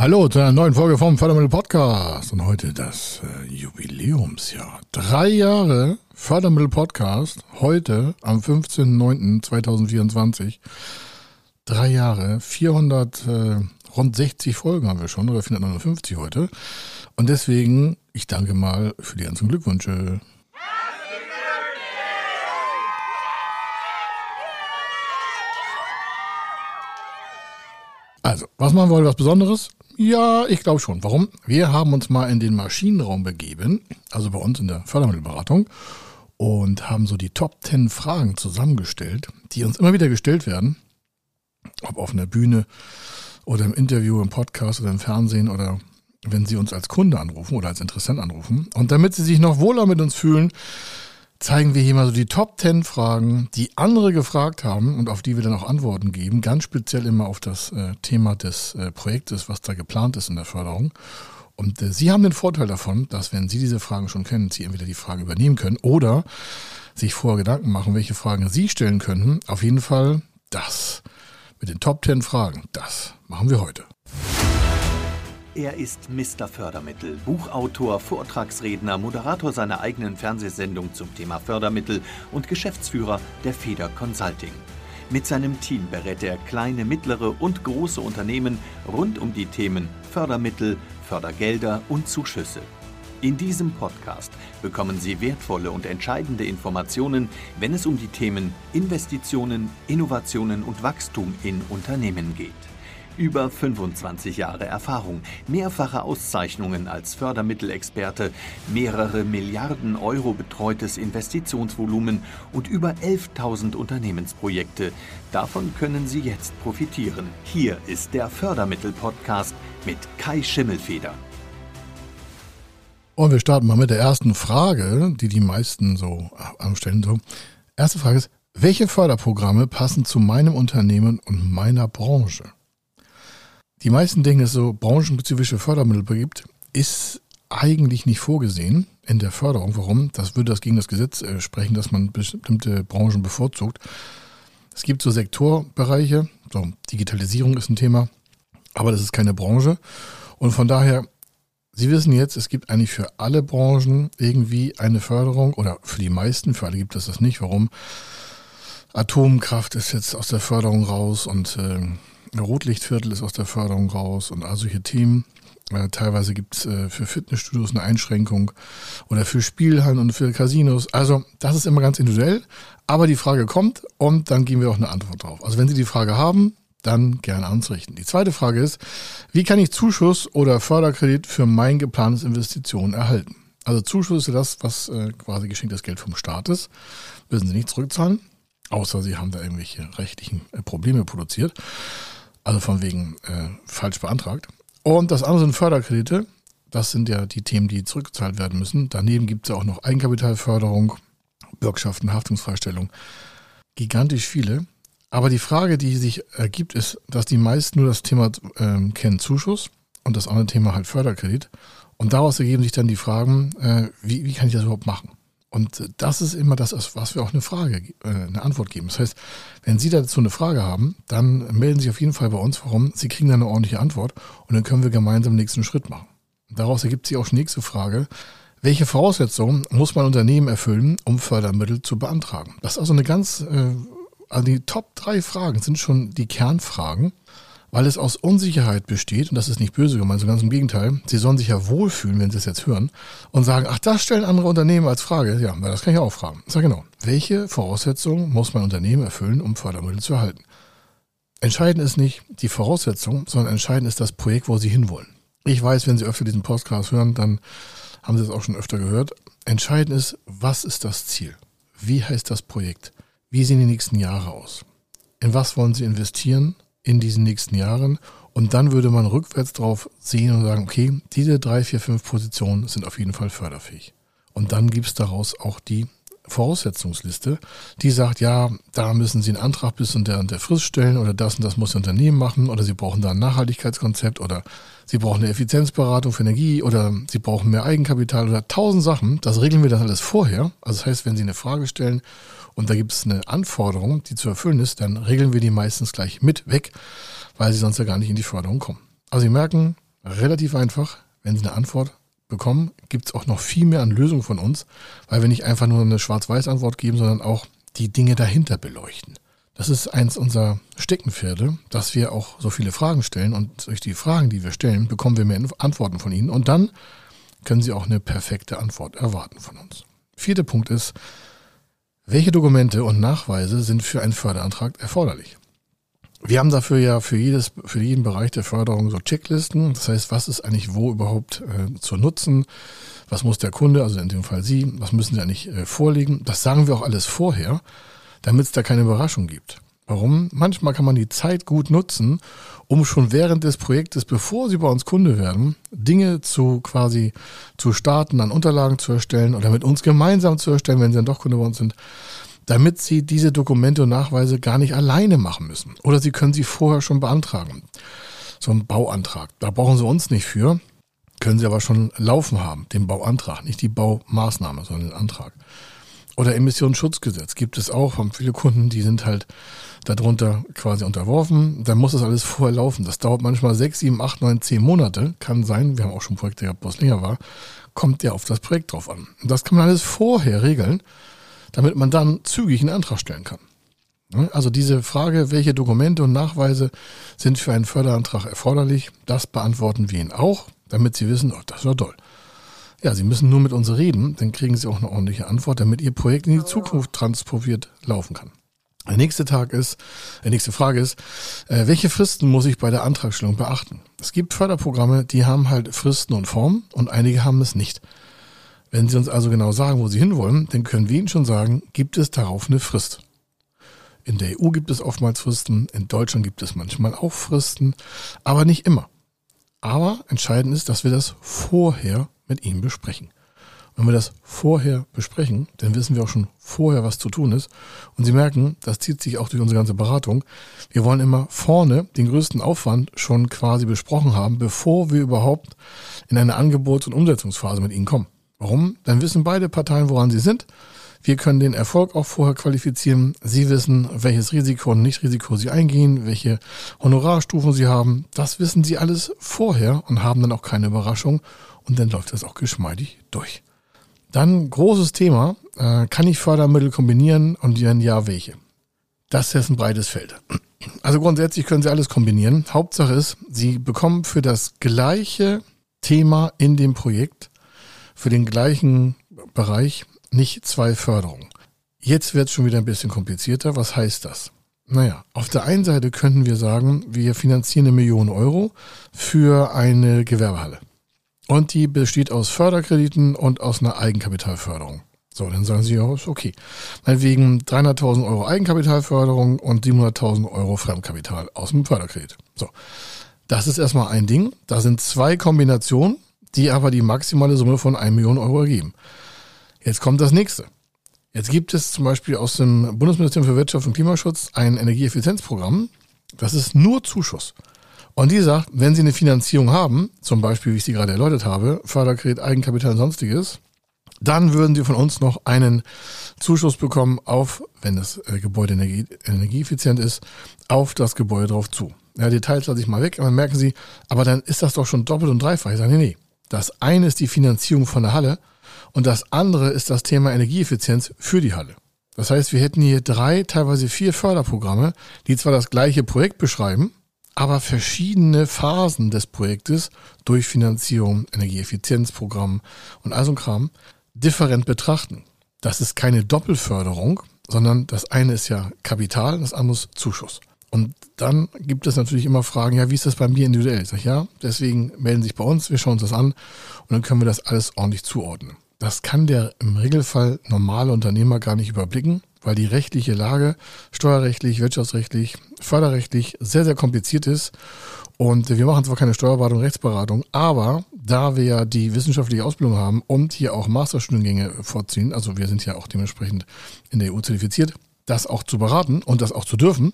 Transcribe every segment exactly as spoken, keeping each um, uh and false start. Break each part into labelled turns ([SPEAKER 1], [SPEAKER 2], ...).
[SPEAKER 1] Hallo zu einer neuen Folge vom Fördermittel Podcast und heute das äh, Jubiläumsjahr. Drei Jahre Fördermittel Podcast, heute am fünfzehnten neunten zweitausendvierundzwanzig. Drei Jahre, vierhundert, äh, rund sechzig Folgen haben wir schon, oder vierhundertneunundfünfzig heute. Und deswegen, ich danke mal für die ganzen Glückwünsche. Also, was machen wir heute was Besonderes? Ja, ich glaube schon. Warum? Wir haben uns mal in den Maschinenraum begeben, also bei uns in der Fördermittelberatung, und haben so die Top zehn Fragen zusammengestellt, die uns immer wieder gestellt werden, ob auf einer Bühne oder im Interview, im Podcast oder im Fernsehen oder wenn Sie uns als Kunde anrufen oder als Interessent anrufen. Und damit Sie sich noch wohler mit uns fühlen, zeigen wir hier mal so die Top zehn Fragen, die andere gefragt haben und auf die wir dann auch Antworten geben. Ganz speziell immer auf das äh, Thema des äh, Projektes, was da geplant ist in der Förderung. Und äh, Sie haben den Vorteil davon, dass wenn Sie diese Fragen schon kennen, Sie entweder die Fragen übernehmen können oder sich vorher Gedanken machen, welche Fragen Sie stellen könnten. Auf jeden Fall das mit den Top zehn Fragen, das machen wir heute.
[SPEAKER 2] Er ist Mister Fördermittel, Buchautor, Vortragsredner, Moderator seiner eigenen Fernsehsendung zum Thema Fördermittel und Geschäftsführer der Feder Consulting. Mit seinem Team berät er kleine, mittlere und große Unternehmen rund um die Themen Fördermittel, Fördergelder und Zuschüsse. In diesem Podcast bekommen Sie wertvolle und entscheidende Informationen, wenn es um die Themen Investitionen, Innovationen und Wachstum in Unternehmen geht. Über fünfundzwanzig Jahre Erfahrung, mehrfache Auszeichnungen als Fördermittelexperte, mehrere Milliarden Euro betreutes Investitionsvolumen und über elftausend Unternehmensprojekte. Davon können Sie jetzt profitieren. Hier ist der Fördermittel-Podcast mit Kai Schimmelfeder.
[SPEAKER 1] Und wir starten mal mit der ersten Frage, die die meisten so anstellen. So. Erste Frage ist, welche Förderprogramme passen zu meinem Unternehmen und meiner Branche? Die meisten denken, es so branchenspezifische Fördermittel gibt, ist eigentlich nicht vorgesehen in der Förderung. Warum? Das würde das gegen das Gesetz äh, sprechen, dass man bestimmte Branchen bevorzugt. Es gibt so Sektorbereiche, so Digitalisierung ist ein Thema, aber das ist keine Branche. Und von daher, Sie wissen jetzt, es gibt eigentlich für alle Branchen irgendwie eine Förderung oder für die meisten, für alle gibt es das nicht. Warum? Atomkraft ist jetzt aus der Förderung raus und äh, Rotlichtviertel ist aus der Förderung raus und all solche Themen. Äh, teilweise gibt es äh, für Fitnessstudios eine Einschränkung oder für Spielhallen und für Casinos. Also das ist immer ganz individuell, aber die Frage kommt und dann geben wir auch eine Antwort drauf. Also wenn Sie die Frage haben, dann gerne an uns richten. Die zweite Frage ist, wie kann ich Zuschuss oder Förderkredit für mein geplantes Investitionen erhalten? Also Zuschuss ist ja das, was äh, quasi geschenktes Geld vom Staat ist. Müssen Sie nicht zurückzahlen, außer Sie haben da irgendwelche rechtlichen äh, Probleme produziert. Also von wegen äh, falsch beantragt. Und das andere sind Förderkredite. Das sind ja die Themen, die zurückgezahlt werden müssen. Daneben gibt es ja auch noch Eigenkapitalförderung, Bürgschaften, Haftungsfreistellung. Gigantisch viele. Aber die Frage, die sich ergibt, ist, dass die meisten nur das Thema ähm, kennen, Zuschuss, und das andere Thema halt Förderkredit. Und daraus ergeben sich dann die Fragen, äh, wie, wie kann ich das überhaupt machen? Und das ist immer das, was wir auch eine Frage, äh, eine Antwort geben. Das heißt, wenn Sie dazu eine Frage haben, dann melden Sie sich auf jeden Fall bei uns. Warum? Sie kriegen dann eine ordentliche Antwort und dann können wir gemeinsam den nächsten Schritt machen. Daraus ergibt sich auch die nächste Frage. Welche Voraussetzungen muss mein Unternehmen erfüllen, um Fördermittel zu beantragen? Das ist also eine ganz, äh, also die Top drei Fragen sind schon die Kernfragen, weil es aus Unsicherheit besteht, und das ist nicht böse gemeint, sondern ganz im Gegenteil. Sie sollen sich ja wohlfühlen, wenn Sie es jetzt hören und sagen, ach, das stellen andere Unternehmen als Frage. Ja, das kann ich auch fragen. Ich sage genau, welche Voraussetzungen muss mein Unternehmen erfüllen, um Fördermittel zu erhalten? Entscheidend ist nicht die Voraussetzung, sondern entscheidend ist das Projekt, wo Sie hinwollen. Ich weiß, wenn Sie öfter diesen Podcast hören, dann haben Sie es auch schon öfter gehört. Entscheidend ist, was ist das Ziel? Wie heißt das Projekt? Wie sehen die nächsten Jahre aus? In was wollen Sie investieren in diesen nächsten Jahren? Und dann würde man rückwärts drauf sehen und sagen, okay, diese drei, vier, fünf Positionen sind auf jeden Fall förderfähig. Und dann gibt es daraus auch die Voraussetzungsliste, die sagt, ja, da müssen Sie einen Antrag bis und der und der Frist stellen oder das und das muss Ihr Unternehmen machen oder Sie brauchen da ein Nachhaltigkeitskonzept oder Sie brauchen eine Effizienzberatung für Energie oder Sie brauchen mehr Eigenkapital oder tausend Sachen. Das regeln wir dann alles vorher. Also das heißt, wenn Sie eine Frage stellen und da gibt es eine Anforderung, die zu erfüllen ist, dann regeln wir die meistens gleich mit weg, weil Sie sonst ja gar nicht in die Förderung kommen. Also Sie merken, Relativ einfach. Wenn Sie eine Antwort bekommen, gibt es auch noch viel mehr an Lösungen von uns, weil wir nicht einfach nur eine Schwarz-Weiß-Antwort geben, sondern auch die Dinge dahinter beleuchten. Das ist eins unserer Steckenpferde, dass wir auch so viele Fragen stellen und durch die Fragen, die wir stellen, bekommen wir mehr Antworten von Ihnen und dann können Sie auch eine perfekte Antwort erwarten von uns. Vierter Punkt ist, welche Dokumente und Nachweise sind für einen Förderantrag erforderlich? Wir haben dafür ja für jedes, für jeden Bereich der Förderung so Checklisten. Das heißt, was ist eigentlich wo überhaupt äh, zu nutzen? Was muss der Kunde, also in dem Fall Sie, was müssen Sie eigentlich äh, vorlegen? Das sagen wir auch alles vorher, damit es da keine Überraschung gibt. Warum? Manchmal kann man die Zeit gut nutzen, um schon während des Projektes, bevor Sie bei uns Kunde werden, Dinge zu quasi zu starten, an Unterlagen zu erstellen oder mit uns gemeinsam zu erstellen, wenn Sie dann doch Kunde bei uns sind, damit Sie diese Dokumente und Nachweise gar nicht alleine machen müssen. Oder Sie können sie vorher schon beantragen. So ein Bauantrag, da brauchen Sie uns nicht für, können Sie aber schon laufen haben, den Bauantrag, nicht die Baumaßnahme, sondern den Antrag. Oder Emissionsschutzgesetz gibt es auch, haben viele Kunden, die sind halt darunter quasi unterworfen. Dann muss das alles vorher laufen. Das dauert manchmal sechs, sieben, acht, neun, zehn Monate. Kann sein, wir haben auch schon Projekte gehabt, wo es länger war. Kommt ja auf das Projekt drauf an. Und das kann man alles vorher regeln, damit man dann zügig einen Antrag stellen kann. Also diese Frage, welche Dokumente und Nachweise sind für einen Förderantrag erforderlich, das beantworten wir Ihnen auch, damit Sie wissen, oh, das war toll. Ja, Sie müssen nur mit uns reden, dann kriegen Sie auch eine ordentliche Antwort, damit Ihr Projekt in die Zukunft transprobiert laufen kann. Der nächste Tag ist, die nächste Frage ist, äh, welche Fristen muss ich bei der Antragstellung beachten? Es gibt Förderprogramme, die haben halt Fristen und Formen und einige haben es nicht. Wenn Sie uns also genau sagen, wo Sie hinwollen, dann können wir Ihnen schon sagen, gibt es darauf eine Frist. In der E U gibt es oftmals Fristen, in Deutschland gibt es manchmal auch Fristen, aber nicht immer. Aber entscheidend ist, dass wir das vorher mit Ihnen besprechen. Und wenn wir das vorher besprechen, dann wissen wir auch schon vorher, was zu tun ist. Und Sie merken, das zieht sich auch durch unsere ganze Beratung. Wir wollen immer vorne den größten Aufwand schon quasi besprochen haben, bevor wir überhaupt in eine Angebots- und Umsetzungsphase mit Ihnen kommen. Warum? Dann wissen beide Parteien, woran sie sind. Wir können den Erfolg auch vorher qualifizieren. Sie wissen, welches Risiko und Nicht-Risiko Sie eingehen, welche Honorarstufen Sie haben. Das wissen Sie alles vorher und haben dann auch keine Überraschung. Und dann läuft das auch geschmeidig durch. Dann großes Thema, äh, kann ich Fördermittel kombinieren und wenn ja, welche? Das ist ein breites Feld. Also grundsätzlich können Sie alles kombinieren. Hauptsache ist, Sie bekommen für das gleiche Thema in dem Projekt, für den gleichen Bereich nicht zwei Förderungen. Jetzt wird es schon wieder ein bisschen komplizierter. Was heißt das? Naja, auf der einen Seite könnten wir sagen, wir finanzieren eine Million Euro für eine Gewerbehalle. Und die besteht aus Förderkrediten und aus einer Eigenkapitalförderung. So, dann sagen Sie, ja, ist okay. Meinetwegen dreihunderttausend Euro Eigenkapitalförderung und siebenhunderttausend Euro Fremdkapital aus dem Förderkredit. So, das ist erstmal ein Ding. Da sind zwei Kombinationen, die aber die maximale Summe von einer Million Euro ergeben. Jetzt kommt das nächste. Jetzt gibt es zum Beispiel aus dem Bundesministerium für Wirtschaft und Klimaschutz ein Energieeffizienzprogramm. Das ist nur Zuschuss. Und die sagt, wenn Sie eine Finanzierung haben, zum Beispiel, wie ich sie gerade erläutert habe, Förderkredit, Eigenkapital und sonstiges, dann würden Sie von uns noch einen Zuschuss bekommen auf, wenn das Gebäude energie, energieeffizient ist, auf das Gebäude drauf zu. Ja, Details lasse ich mal weg, aber merken Sie, aber dann ist das doch schon doppelt und dreifach. Ich sage, nee, nee. Das eine ist die Finanzierung von der Halle und das andere ist das Thema Energieeffizienz für die Halle. Das heißt, wir hätten hier drei, teilweise vier Förderprogramme, die zwar das gleiche Projekt beschreiben, aber verschiedene Phasen des Projektes durch Finanzierung, Energieeffizienzprogramm und all so ein Kram different betrachten. Das ist keine Doppelförderung, sondern das eine ist ja Kapital, das andere ist Zuschuss. Und dann gibt es natürlich immer Fragen, ja, wie ist das bei mir individuell? Ich sage, ja, deswegen melden Sie sich bei uns, wir schauen uns das an und dann können wir das alles ordentlich zuordnen. Das kann der im Regelfall normale Unternehmer gar nicht überblicken, weil die rechtliche Lage steuerrechtlich, wirtschaftsrechtlich, förderrechtlich sehr, sehr kompliziert ist. Und wir machen zwar keine Steuerberatung, Rechtsberatung, aber da wir ja die wissenschaftliche Ausbildung haben und hier auch Masterstudiengänge vorziehen, also wir sind ja auch dementsprechend in der E U zertifiziert, das auch zu beraten und das auch zu dürfen,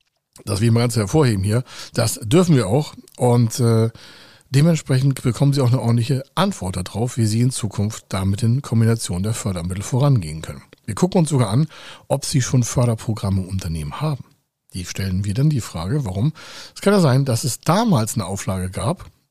[SPEAKER 1] das will ich mal ganz hervorheben hier, das dürfen wir auch und äh, dementsprechend bekommen Sie auch eine ordentliche Antwort darauf, wie Sie in Zukunft damit in Kombination der Fördermittel vorangehen können. Wir gucken uns sogar an, ob Sie schon Förderprogramme im Unternehmen haben. Die stellen wir dann die Frage, warum? Es kann ja sein, dass es damals eine Auflage gab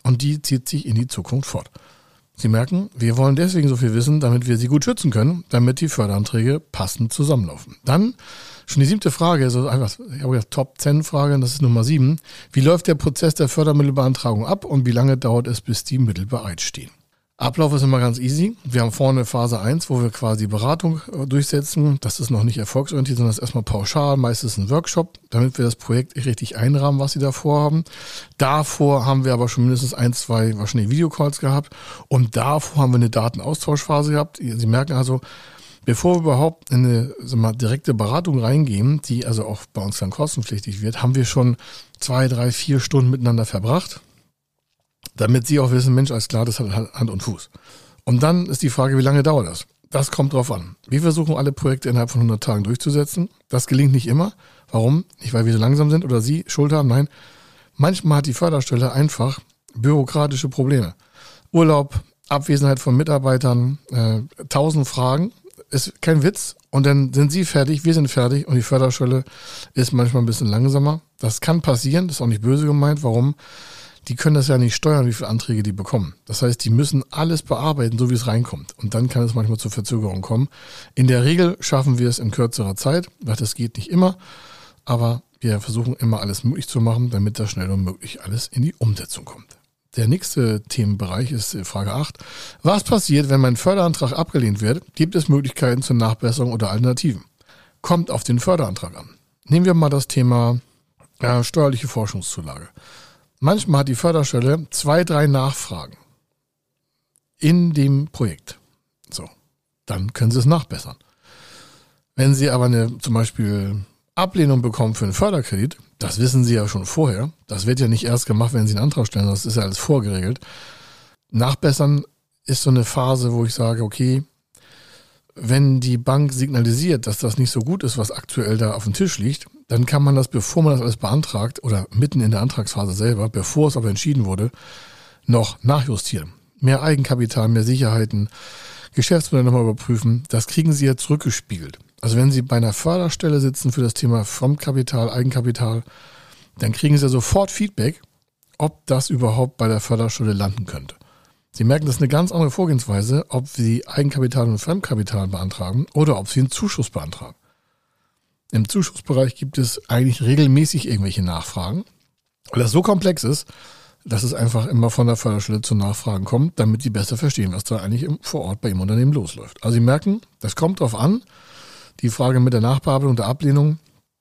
[SPEAKER 1] und die zieht sich in die Zukunft fort. Sie merken, wir wollen deswegen so viel wissen, damit wir Sie gut schützen können, damit die Förderanträge passend zusammenlaufen. Dann schon die siebte Frage, also einfach, ich habe gesagt, Top zehn Frage, das ist Nummer sieben. Wie läuft der Prozess der Fördermittelbeantragung ab und wie lange dauert es, bis die Mittel bereitstehen? Ablauf ist immer ganz easy. Wir haben vorne Phase eins, wo wir quasi Beratung durchsetzen. Das ist noch nicht erfolgsorientiert, sondern das ist erstmal pauschal, meistens ein Workshop, damit wir das Projekt richtig einrahmen, was Sie da vorhaben. Davor haben wir aber schon mindestens ein, zwei wahrscheinlich Videocalls gehabt und davor haben wir eine Datenaustauschphase gehabt. Sie merken also, bevor wir überhaupt in eine sagen wir mal, direkte Beratung reingehen, die also auch bei uns dann kostenpflichtig wird, haben wir schon zwei, drei, vier Stunden miteinander verbracht. Damit Sie auch wissen, Mensch, alles klar, das hat Hand und Fuß. Und dann ist die Frage, wie lange dauert das? Das kommt drauf an. Wir versuchen alle Projekte innerhalb von hundert Tagen durchzusetzen. Das gelingt nicht immer. Warum? Nicht, weil wir so langsam sind oder Sie Schuld haben. Nein, manchmal hat die Förderstelle einfach bürokratische Probleme. Urlaub, Abwesenheit von Mitarbeitern, äh, tausend Fragen. Ist kein Witz. Und dann sind Sie fertig, wir sind fertig und die Förderstelle ist manchmal ein bisschen langsamer. Das kann passieren, das ist auch nicht böse gemeint. Warum? Die können das ja nicht steuern, wie viele Anträge die bekommen. Das heißt, die müssen alles bearbeiten, so wie es reinkommt. Und dann kann es manchmal zur Verzögerung kommen. In der Regel schaffen wir es in kürzerer Zeit, weil das geht nicht immer. Aber wir versuchen immer alles möglich zu machen, damit da schnell und möglich alles in die Umsetzung kommt. Der nächste Themenbereich ist Frage acht. Was passiert, wenn mein Förderantrag abgelehnt wird? Gibt es Möglichkeiten zur Nachbesserung oder Alternativen? Kommt auf den Förderantrag an. Nehmen wir mal das Thema ja, steuerliche Forschungszulage. Manchmal hat die Förderstelle zwei, drei Nachfragen in dem Projekt. So, dann können Sie es nachbessern. Wenn Sie aber eine zum Beispiel Ablehnung bekommen für einen Förderkredit, das wissen Sie ja schon vorher. Das wird ja nicht erst gemacht, wenn Sie einen Antrag stellen, das ist ja alles vorgeregelt. Nachbessern ist so eine Phase, wo ich sage, okay, wenn die Bank signalisiert, dass das nicht so gut ist, was aktuell da auf dem Tisch liegt, dann kann man das, bevor man das alles beantragt oder mitten in der Antragsphase selber, bevor es aber entschieden wurde, noch nachjustieren. Mehr Eigenkapital, mehr Sicherheiten, Geschäftsmodelle nochmal überprüfen, das kriegen Sie ja zurückgespiegelt. Also wenn Sie bei einer Förderstelle sitzen für das Thema Fremdkapital, Eigenkapital, dann kriegen Sie ja sofort Feedback, ob das überhaupt bei der Förderstelle landen könnte. Sie merken, das ist eine ganz andere Vorgehensweise, ob Sie Eigenkapital und Fremdkapital beantragen oder ob Sie einen Zuschuss beantragen. Im Zuschussbereich gibt es eigentlich regelmäßig irgendwelche Nachfragen, weil das so komplex ist, dass es einfach immer von der Förderstelle zu Nachfragen kommt, damit die besser verstehen, was da eigentlich vor Ort bei Ihrem Unternehmen losläuft. Also Sie merken, das kommt drauf an, die Frage mit der Nachbearbeitung, der Ablehnung.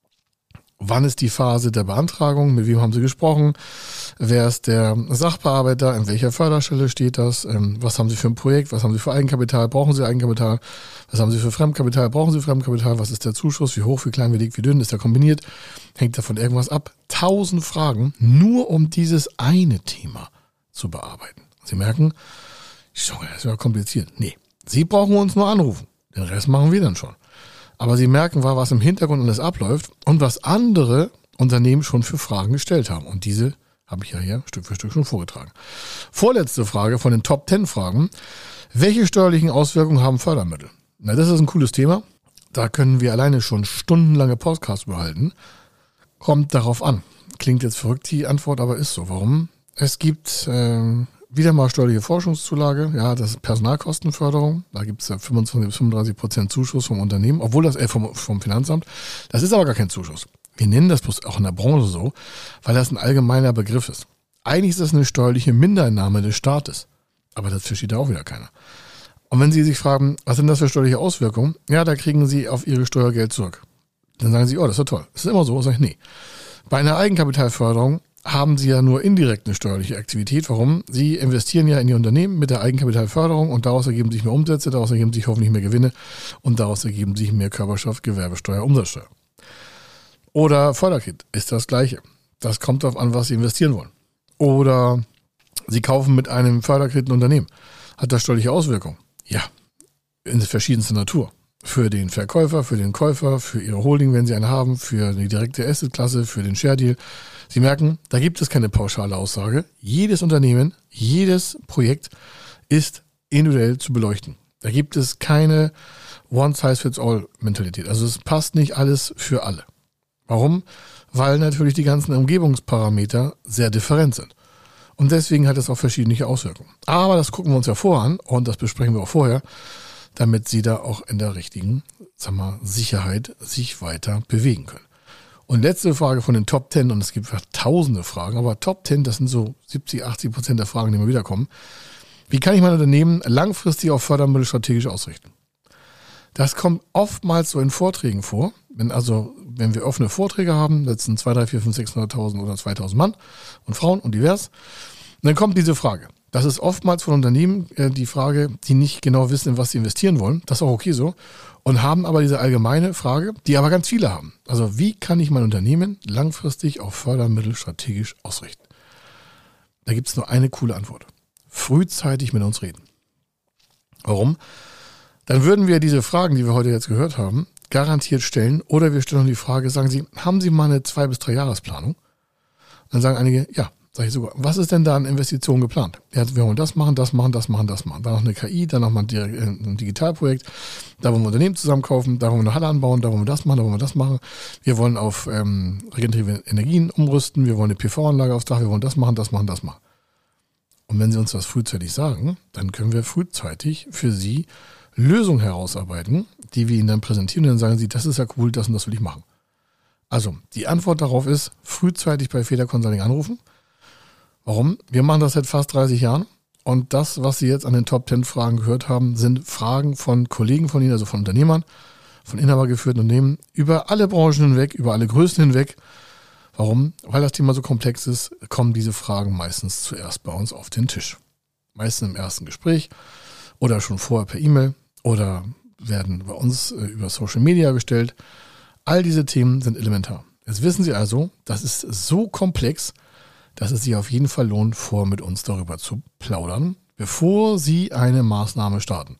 [SPEAKER 1] Wann ist die Phase der Beantragung? Mit wem haben Sie gesprochen? Wer ist der Sachbearbeiter? In welcher Förderstelle steht das? Was haben Sie für ein Projekt? Was haben Sie für Eigenkapital? Brauchen Sie Eigenkapital? Was haben Sie für Fremdkapital? Brauchen Sie Fremdkapital? Was ist der Zuschuss? Wie hoch, wie klein, wie dick, wie dünn? Ist der kombiniert? Hängt davon irgendwas ab? Tausend Fragen, nur um dieses eine Thema zu bearbeiten. Sie merken, Junge, das ist ja kompliziert. Nee, Sie brauchen uns nur anrufen. Den Rest machen wir dann schon. Aber Sie merken, was im Hintergrund alles abläuft und was andere Unternehmen schon für Fragen gestellt haben. Und diese habe ich ja hier Stück für Stück schon vorgetragen. Vorletzte Frage von den Top zehn Fragen. Welche steuerlichen Auswirkungen haben Fördermittel? Na, das ist ein cooles Thema. Da können wir alleine schon stundenlange Podcasts behalten. Kommt darauf an. Klingt jetzt verrückt, die Antwort, aber ist so. Warum? Es gibt äh, wieder mal steuerliche Forschungszulage. Ja, das ist Personalkostenförderung. Da gibt es ja fünfundzwanzig bis fünfunddreißig Prozent Zuschuss vom Unternehmen, obwohl das äh, vom, vom Finanzamt. Das ist aber gar kein Zuschuss. Wir nennen das bloß auch in der Branche so, weil das ein allgemeiner Begriff ist. Eigentlich ist das eine steuerliche Mindereinnahme des Staates. Aber das versteht da auch wieder keiner. Und wenn Sie sich fragen, was sind das für steuerliche Auswirkungen? Ja, da kriegen Sie auf Ihre Steuergeld zurück. Dann sagen Sie, oh, das ist ja toll. Das ist immer so. Sag ich, nee. Bei einer Eigenkapitalförderung haben Sie ja nur indirekt eine steuerliche Aktivität. Warum? Sie investieren ja in Ihr Unternehmen mit der Eigenkapitalförderung und daraus ergeben sich mehr Umsätze, daraus ergeben sich hoffentlich mehr Gewinne und daraus ergeben sich mehr Körperschaft, Gewerbesteuer, Umsatzsteuer. Oder Förderkredit ist das Gleiche. Das kommt darauf an, was Sie investieren wollen. Oder Sie kaufen mit einem Förderkredit ein Unternehmen. Hat das steuerliche Auswirkungen? Ja, in verschiedenster Natur. Für den Verkäufer, für den Käufer, für Ihre Holding, wenn Sie eine haben, für die direkte Asset-Klasse, für den Share-Deal. Sie merken, da gibt es keine pauschale Aussage. Jedes Unternehmen, jedes Projekt ist individuell zu beleuchten. Da gibt es keine One-Size-Fits-All-Mentalität. Also es passt nicht alles für alle. Warum? Weil natürlich die ganzen Umgebungsparameter sehr different sind. Und deswegen hat es auch verschiedene Auswirkungen. Aber das gucken wir uns ja vorher an und das besprechen wir auch vorher, damit Sie da auch in der richtigen, sagen wir, Sicherheit sich weiter bewegen können. Und letzte Frage von den Top zehn, und es gibt tausende Fragen, aber Top zehn, das sind so siebzig, achtzig Prozent der Fragen, die immer wieder kommen. Wie kann ich mein Unternehmen langfristig auf Fördermittel strategisch ausrichten? Das kommt oftmals so in Vorträgen vor. Wenn also, wenn wir offene Vorträge haben, das sind zwei, drei, vier, fünf, sechshunderttausend oder zweitausend Mann und Frauen und divers, dann kommt diese Frage. Das ist oftmals von Unternehmen äh, die Frage, die nicht genau wissen, in was sie investieren wollen. Das ist auch okay so. Und haben aber diese allgemeine Frage, die aber ganz viele haben. Also wie kann ich mein Unternehmen langfristig auf Fördermittel strategisch ausrichten? Da gibt es nur eine coole Antwort. Frühzeitig mit uns reden. Warum? Dann würden wir diese Fragen, die wir heute jetzt gehört haben, garantiert stellen. Oder wir stellen die Frage, sagen Sie, haben Sie mal eine zwei- bis drei Jahresplanung? Dann sagen einige, ja. Sag ich sogar, was ist denn da an Investitionen geplant? Ja, wir wollen das machen, das machen, das machen, das machen. Dann noch eine K I, dann noch mal ein Digitalprojekt. Da wollen wir Unternehmen zusammenkaufen, da wollen wir eine Halle anbauen, da wollen wir das machen, da wollen wir das machen. Wir wollen auf ähm, regenerative Energien umrüsten, wir wollen eine P V-Anlage aufs Dach, wir wollen das machen, das machen, das machen. Und wenn Sie uns das frühzeitig sagen, dann können wir frühzeitig für Sie Lösungen herausarbeiten, die wir Ihnen dann präsentieren und dann sagen Sie, das ist ja cool, das und das will ich machen. Also, die Antwort darauf ist, frühzeitig bei Feder Consulting anrufen. Warum? Wir machen das seit fast dreißig Jahren und das, was Sie jetzt an den Top zehn Fragen gehört haben, sind Fragen von Kollegen von Ihnen, also von Unternehmern, von inhabergeführten Unternehmen, über alle Branchen hinweg, über alle Größen hinweg. Warum? Weil das Thema so komplex ist, kommen diese Fragen meistens zuerst bei uns auf den Tisch. Meistens im ersten Gespräch oder schon vorher per E-Mail oder werden bei uns über Social Media gestellt. All diese Themen sind elementar. Jetzt wissen Sie also, das ist so komplex, dass es sich auf jeden Fall lohnt, vor mit uns darüber zu plaudern, bevor Sie eine Maßnahme starten.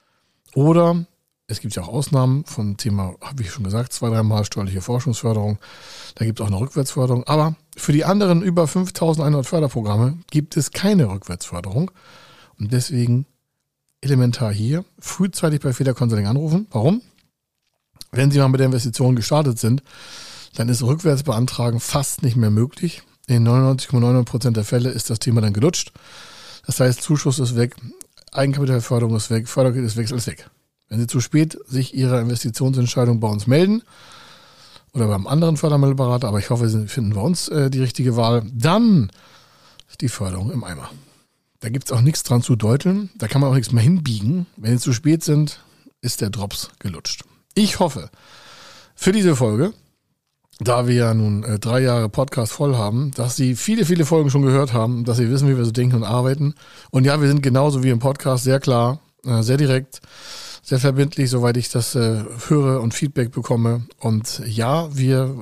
[SPEAKER 1] Oder es gibt ja auch Ausnahmen von Thema, habe ich schon gesagt, zwei, dreimal steuerliche Forschungsförderung. Da gibt es auch eine Rückwärtsförderung. Aber für die anderen über fünftausendeinhundert Förderprogramme gibt es keine Rückwärtsförderung. Und deswegen elementar hier, frühzeitig bei Feder Consulting anrufen. Warum? Wenn Sie mal mit der Investition gestartet sind, dann ist Rückwärtsbeantragen fast nicht mehr möglich. In neunundneunzig Komma neunundneunzig Prozent der Fälle ist das Thema dann gelutscht. Das heißt, Zuschuss ist weg, Eigenkapitalförderung ist weg, Fördergeld ist weg, ist alles weg. Wenn Sie zu spät sich Ihre Investitionsentscheidung bei uns melden oder beim anderen Fördermittelberater, aber ich hoffe, Sie finden bei uns äh, die richtige Wahl, dann ist die Förderung im Eimer. Da gibt es auch nichts dran zu deuteln, da kann man auch nichts mehr hinbiegen. Wenn Sie zu spät sind, ist der Drops gelutscht. Ich hoffe, für diese Folge, da wir ja nun äh, drei Jahre Podcast voll haben, dass Sie viele, viele Folgen schon gehört haben, dass Sie wissen, wie wir so denken und arbeiten. Und ja, wir sind genauso wie im Podcast sehr klar, äh, sehr direkt, sehr verbindlich, soweit ich das äh, höre und Feedback bekomme. Und ja, wir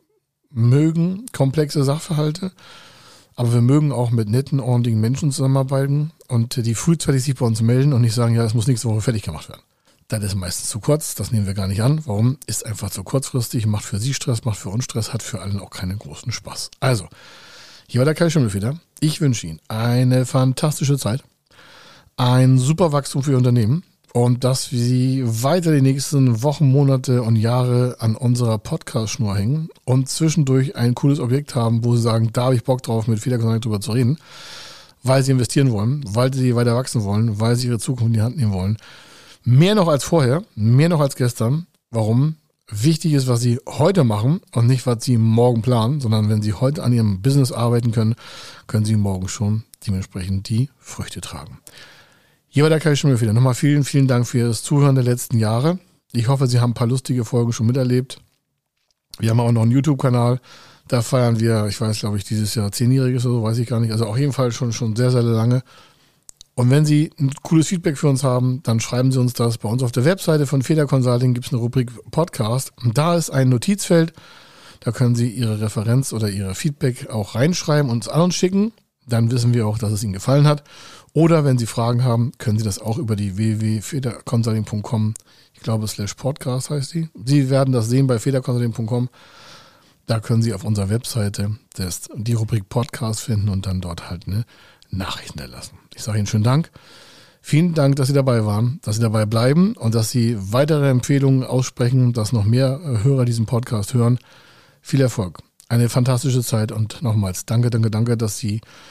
[SPEAKER 1] mögen komplexe Sachverhalte, aber wir mögen auch mit netten, ordentlichen Menschen zusammenarbeiten und die frühzeitig sich bei uns melden und nicht sagen, ja, das muss nächste Woche fertig gemacht werden. Das ist meistens zu kurz, das nehmen wir gar nicht an. Warum? Ist einfach zu kurzfristig, macht für Sie Stress, macht für uns Stress, hat für allen auch keinen großen Spaß. Also, hier war der Kai Schimmelfeder. Ich wünsche Ihnen eine fantastische Zeit, ein super Wachstum für Ihr Unternehmen und dass Sie weiter die nächsten Wochen, Monate und Jahre an unserer Podcast-Schnur hängen und zwischendurch ein cooles Objekt haben, wo Sie sagen, da habe ich Bock drauf, mit Feder Consulting drüber zu reden, weil Sie investieren wollen, weil Sie weiter wachsen wollen, weil Sie Ihre Zukunft in die Hand nehmen wollen. Mehr noch als vorher, mehr noch als gestern. Warum? Wichtig ist, was Sie heute machen und nicht, was Sie morgen planen, sondern wenn Sie heute an Ihrem Business arbeiten können, können Sie morgen schon dementsprechend die Früchte tragen. Hier war der Kai Schimmelfeder. Nochmal vielen, vielen Dank für Ihr Zuhören der letzten Jahre. Ich hoffe, Sie haben ein paar lustige Folgen schon miterlebt. Wir haben auch noch einen YouTube-Kanal. Da feiern wir, ich weiß, glaube ich, dieses Jahr zehnjähriges oder so, weiß ich gar nicht. Also auf jeden Fall schon, schon sehr, sehr lange. Und wenn Sie ein cooles Feedback für uns haben, dann schreiben Sie uns das. Bei uns auf der Webseite von Feder Consulting gibt es eine Rubrik Podcast. Und da ist ein Notizfeld. Da können Sie Ihre Referenz oder Ihre Feedback auch reinschreiben und uns an uns schicken. Dann wissen wir auch, dass es Ihnen gefallen hat. Oder wenn Sie Fragen haben, können Sie das auch über die w w w punkt feder consulting punkt com, ich glaube slash podcast heißt die. Sie werden das sehen bei feder consulting punkt com. Da können Sie auf unserer Webseite das, die Rubrik Podcast finden und dann dort halt eine Nachrichten erlassen. Ich sage Ihnen schönen Dank. Vielen Dank, dass Sie dabei waren, dass Sie dabei bleiben und dass Sie weitere Empfehlungen aussprechen, dass noch mehr Hörer diesen Podcast hören. Viel Erfolg. Eine fantastische Zeit und nochmals danke, danke, danke, dass Sie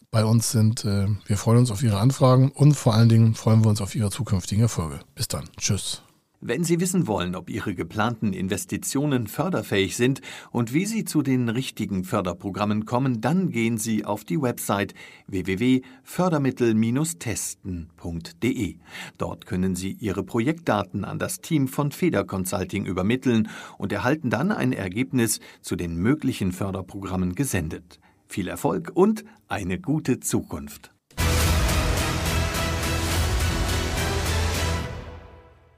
[SPEAKER 1] bei uns sind. Wir freuen uns auf Ihre Anfragen und vor allen Dingen freuen wir uns auf Ihre zukünftigen Erfolge. Bis dann. Tschüss.
[SPEAKER 2] Wenn Sie wissen wollen, ob Ihre geplanten Investitionen förderfähig sind und wie Sie zu den richtigen Förderprogrammen kommen, dann gehen Sie auf die Website w w w punkt fördermittel Bindestrich testen punkt d e. Dort können Sie Ihre Projektdaten an das Team von Feder Consulting übermitteln und erhalten dann ein Ergebnis zu den möglichen Förderprogrammen gesendet. Viel Erfolg und eine gute Zukunft!